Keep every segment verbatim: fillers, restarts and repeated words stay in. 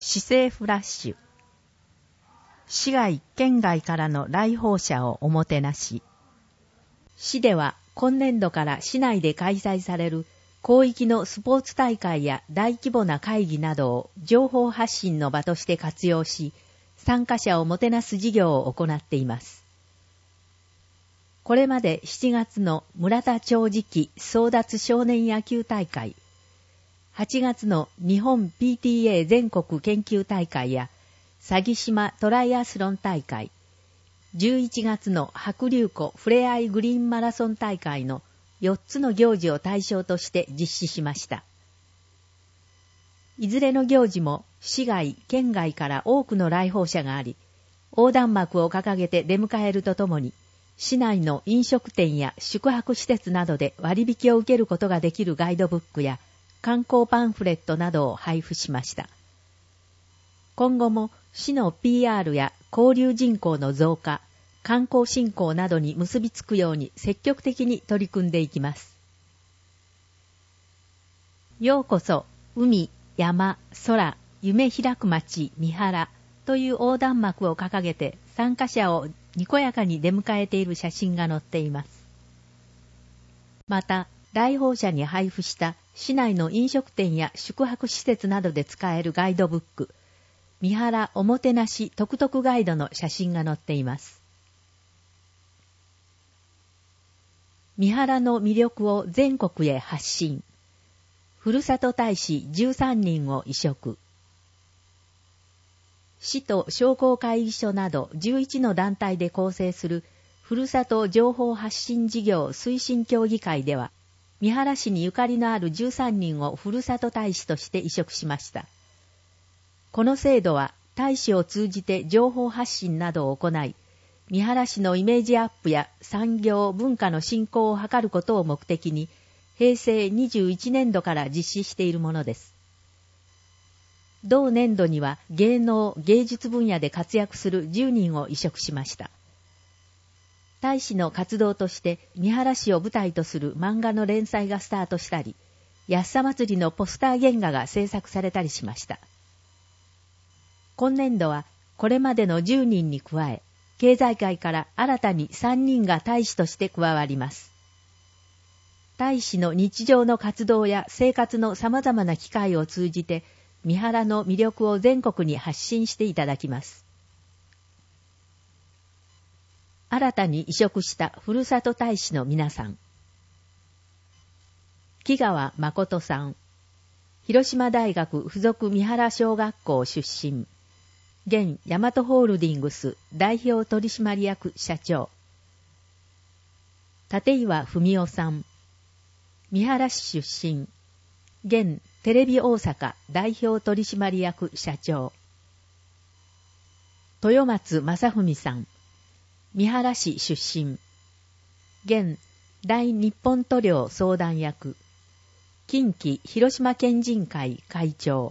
市政フラッシュ。市外県外からの来訪者をおもてなし。市では今年度から市内で開催される広域のスポーツ大会や大規模な会議などを情報発信の場として活用し、参加者をもてなす事業を行っています。これまでしちがつの村田町次期争奪少年野球大会、はちがつの日本 ピーティーエー 全国研究大会や佐木島トライアスロン大会、じゅういちがつの白龍湖ふれあいグリーンマラソン大会のよっつの行事を対象として実施しました。いずれの行事も市外、県外から多くの来訪者があり、横断幕を掲げて出迎えるとともに、市内の飲食店や宿泊施設などで割引を受けることができるガイドブックや観光パンフレットなどを配布しました。今後も市の ピーアール や交流人口の増加、観光振興などに結びつくように積極的に取り組んでいきます。ようこそ海、山、空、夢開く街、三原という横断幕を掲げて参加者をにこやかに出迎えている写真が載っています。また、来訪者に配布した市内の飲食店や宿泊施設などで使えるガイドブック、三原おもてなし特々ガイドの写真が載っています。三原の魅力を全国へ発信。ふるさと大使じゅうさんにんを委嘱。市と商工会議所などじゅういちの団体で構成するふるさと情報発信事業推進協議会では、三原市にゆかりのあるじゅうさんにんをふるさと大使として委嘱しました。この制度は大使を通じて情報発信などを行い、三原市のイメージアップや産業文化の振興を図ることを目的に、平成にじゅういちねんどから実施しているものです。同年度には芸能・芸術分野で活躍するじゅうにんを委嘱しました。大使の活動として三原市を舞台とする漫画の連載がスタートしたり、安さ祭りのポスター原画が制作されたりしました。今年度はこれまでのじゅうにんに加え、経済界から新たにさんにんが大使として加わります。大使の日常の活動や生活の様々な機会を通じて、三原の魅力を全国に発信していただきます。新たに委嘱したふるさと大使の皆さん。木川誠さん。広島大学附属三原小学校出身。現大和ホールディングス代表取締役社長。立岩文夫さん。三原市出身。現テレビ大阪代表取締役社長。豊松正文さん。三原市出身。現大日本塗料相談役。近畿広島県人会会長。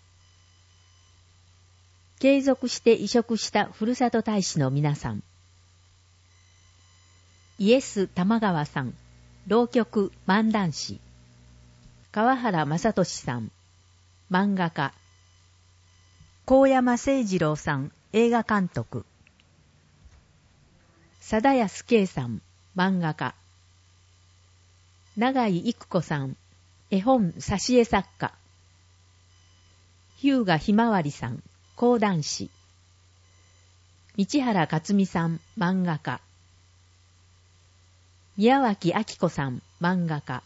継続して委嘱したふるさと大使の皆さん。イエス玉川さん。浪曲漫談師。川原正俊さん。漫画家。高山誠二郎さん。映画監督。貞安圭さん。漫画家。永井育子さん。絵本挿絵作家。日向ひまわりさん。講談師。道原克美さん。漫画家。宮脇明子さん。漫画家。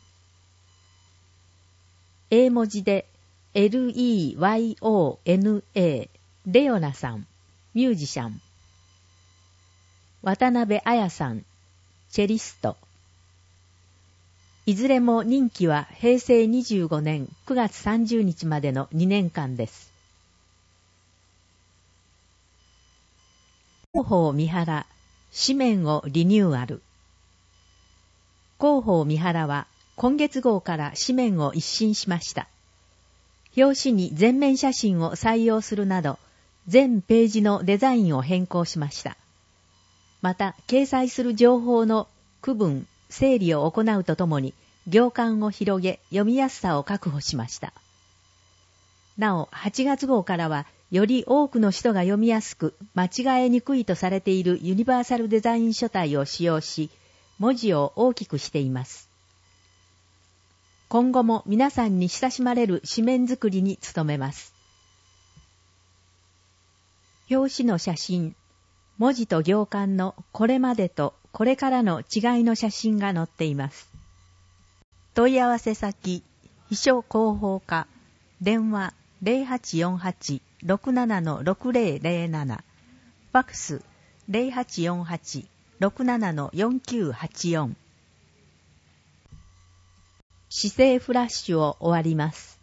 英文字で エルイーワイオーエヌエー レオナさん。ミュージシャン。渡辺彩さん。チェリスト。いずれも任期は平成にじゅうごねんくがつさんじゅうにちまでのにねんかんです。広報三原、紙面をリニューアル。広報三原は今月号から紙面を一新しました。表紙に全面写真を採用するなど、全ページのデザインを変更しました。また、掲載する情報の区分、整理を行うとともに、行間を広げ、読みやすさを確保しました。 なお、はちがつ号からは、より多くの人が読みやすく、間違えにくいとされているユニバーサルデザイン書体を使用し、文字を大きくしています。今後も皆さんに親しまれる紙面作りに努めます。表紙の写真、文字と行間のこれまでとこれからの違いの写真が載っています。問い合わせ先、秘書広報課、電話 ゼロはちよんはち ろくなな ろくゼロゼロなな、ファックス ゼロはちよんはち ろくなな よんきゅうはちよん。姿勢フラッシュを終わります。